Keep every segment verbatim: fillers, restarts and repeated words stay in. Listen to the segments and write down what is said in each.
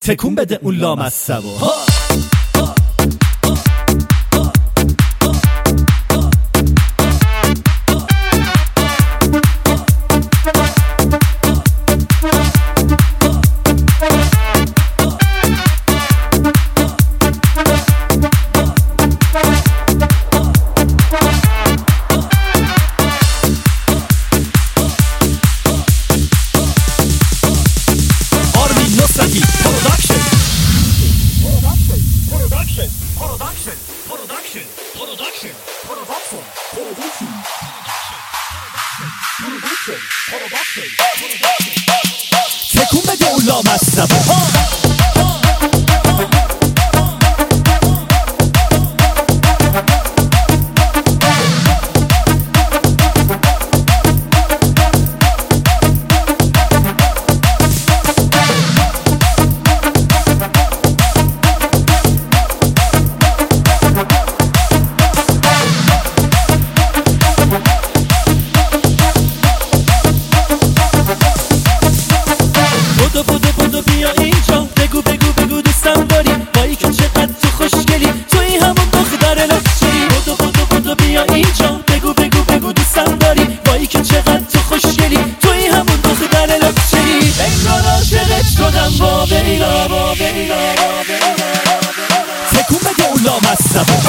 تکون بده اون لامصبو. تکون بده اون لامصبو. بدو بدو بدو بیا اینجا، بگو بگو بگو دوستم داری، بایی که چقدر تو خوشگلی، توی همون دختر لچی. بدو بدو بدو بیا اینجا، بگو بگو بگو دوستم داری، بایی که چقدر تو خوشگلی، توی همون دختر لچی. انگار عاشقت شدم با بیلا با بیلا با بیلا. تکون بده اون لامصبو.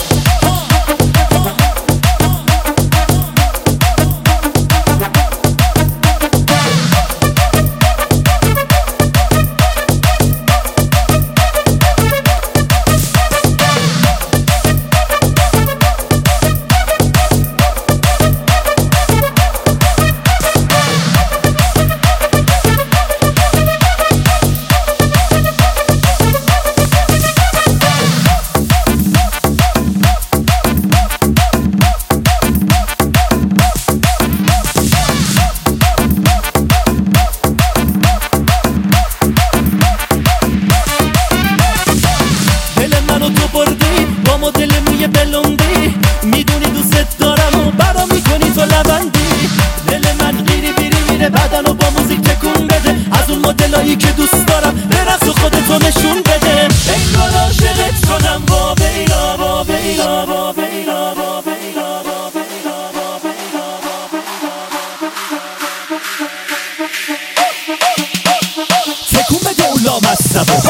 با مدل موی بلوندی، میدونی دوست دارم و برا میکنی تو لبندی. دل من گیری بیری میره بدن و با موزیک تکون بده، از اون مدلایی که دوست دارم برقص و خودتو نشون بده. انگار عاشقت شدم با بیلا با بیلا با بیلا با بیلا با بیلا با بیلا با بیلا. تکون بده اون لامصبو.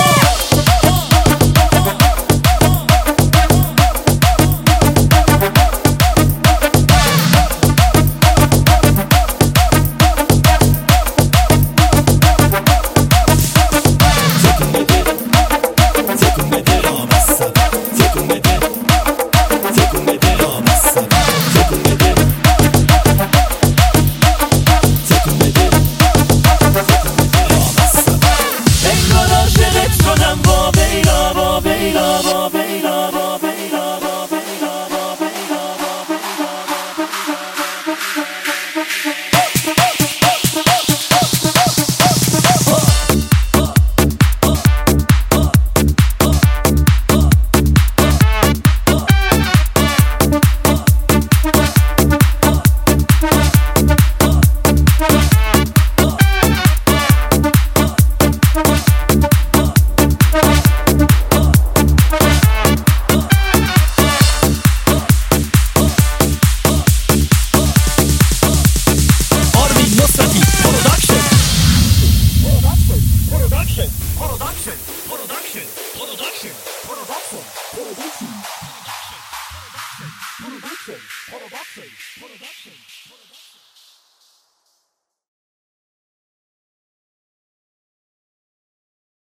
Production, production, production, production, production.